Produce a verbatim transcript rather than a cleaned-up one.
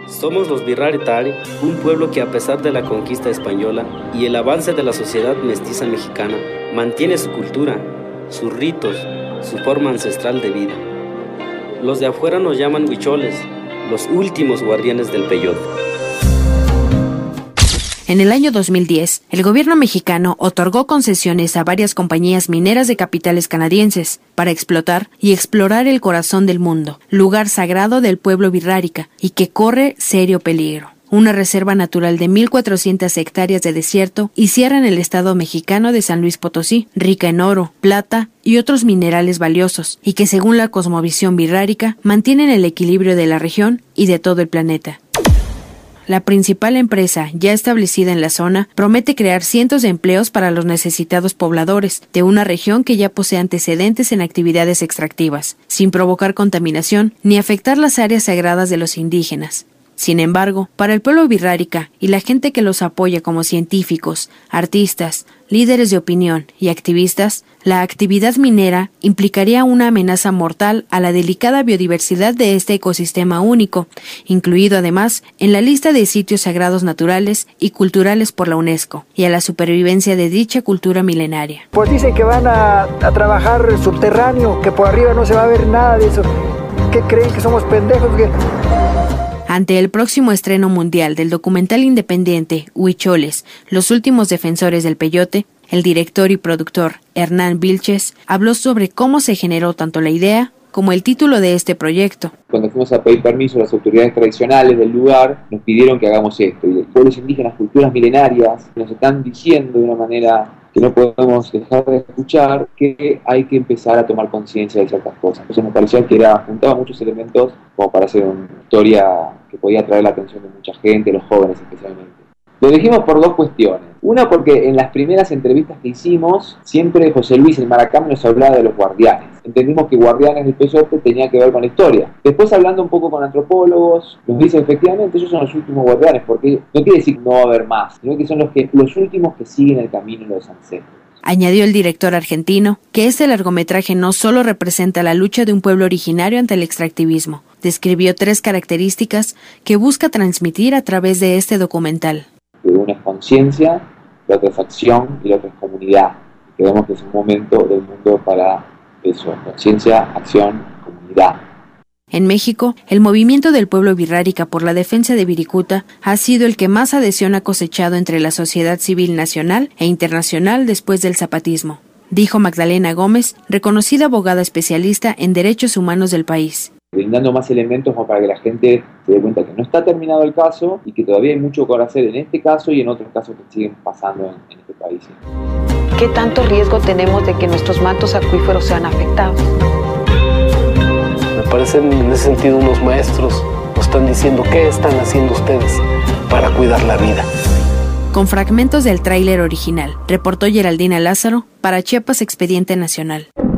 Somos los Birraritari, un pueblo que a pesar de la conquista española y el avance de la sociedad mestiza mexicana, mantiene su cultura, sus ritos, su forma ancestral de vida. Los de afuera nos llaman huicholes, los últimos guardianes del peyote. En el año dos mil diez, el gobierno mexicano otorgó concesiones a varias compañías mineras de capitales canadienses para explotar y explorar el corazón del mundo, lugar sagrado del pueblo birrárica y que corre serio peligro. Una reserva natural de mil cuatrocientas hectáreas de desierto y sierra en el estado mexicano de San Luis Potosí, rica en oro, plata y otros minerales valiosos, y que según la cosmovisión birrárica mantienen el equilibrio de la región y de todo el planeta. La principal empresa, ya establecida en la zona, promete crear cientos de empleos para los necesitados pobladores de una región que ya posee antecedentes en actividades extractivas, sin provocar contaminación ni afectar las áreas sagradas de los indígenas. Sin embargo, para el pueblo birrárica y la gente que los apoya como científicos, artistas, líderes de opinión y activistas, la actividad minera implicaría una amenaza mortal a la delicada biodiversidad de este ecosistema único, incluido además en la lista de sitios sagrados naturales y culturales por la UNESCO, y a la supervivencia de dicha cultura milenaria. Pues dicen que van a, a trabajar subterráneo, que por arriba no se va a ver nada de eso. ¿Qué creen, que somos pendejos? ¿Qué? Ante el próximo estreno mundial del documental independiente Huicholes, los últimos defensores del peyote, el director y productor Hernán Vilches habló sobre cómo se generó tanto la idea como el título de este proyecto. Cuando fuimos a pedir permiso a las autoridades tradicionales del lugar, nos pidieron que hagamos esto. Y los pueblos indígenas, culturas milenarias, nos están diciendo de una manera que no podemos dejar de escuchar que hay que empezar a tomar conciencia de ciertas cosas. Entonces me parecía que era, juntaba muchos elementos como para hacer una historia que podía atraer la atención de mucha gente, los jóvenes especialmente. Lo elegimos por dos cuestiones. Una, porque en las primeras entrevistas que hicimos, siempre José Luis, el Maracame, nos hablaba de los guardianes. Entendimos que guardianes del peyote tenía que ver con la historia. Después, hablando un poco con antropólogos, nos dicen efectivamente ellos son los últimos guardianes, porque no quiere decir que no va a haber más, sino que son los, que, los últimos que siguen el camino de los ancestros. Añadió el director argentino que este largometraje no solo representa la lucha de un pueblo originario ante el extractivismo. Describió tres características que busca transmitir a través de este documental. Una es conciencia, la otra es acción y la otra es comunidad. Creemos que es un momento del mundo para eso, conciencia, acción, comunidad. En México, el movimiento del pueblo birrárica por la defensa de Virikuta ha sido el que más adhesión ha cosechado entre la sociedad civil nacional e internacional después del zapatismo, dijo Magdalena Gómez, reconocida abogada especialista en derechos humanos del país. Brindando más elementos como para que la gente se dé cuenta que no está terminado el caso y que todavía hay mucho por hacer en este caso y en otros casos que siguen pasando en, en este país. ¿Qué tanto riesgo tenemos de que nuestros mantos acuíferos sean afectados? Me parecen en ese sentido unos maestros, nos están diciendo qué están haciendo ustedes para cuidar la vida. Con fragmentos del tráiler original, reportó Geraldina Lázaro para Chiapas Expediente Nacional.